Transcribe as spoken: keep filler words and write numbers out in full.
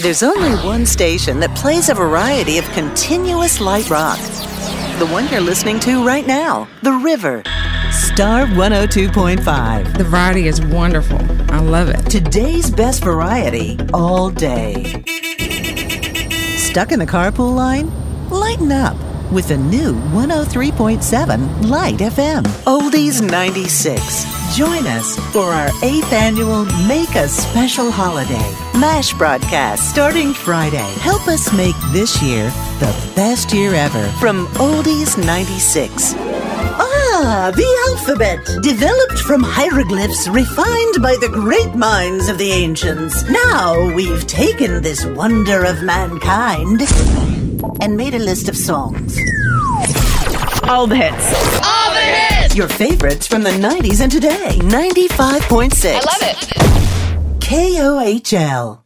There's only one station that plays a variety of continuous light rock. The one you're listening to right now, The River. Star one oh two point five. The variety is wonderful. I love it. Today's best variety all day. Stuck in the carpool line? Lighten up with the new one oh three point seven Light F M. Oldies ninety-six. Join us for our eighth annual Make a Special Holiday MASH broadcast starting Friday. Help us make this year the best year ever from Oldies ninety-six. Ah, the alphabet, developed from hieroglyphs refined by the great minds of the ancients. Now we've taken this wonder of mankind and made a list of songs. All the hits. All the hits! Your favorites from the nineties and today. ninety-five point six. I love it. K O H L.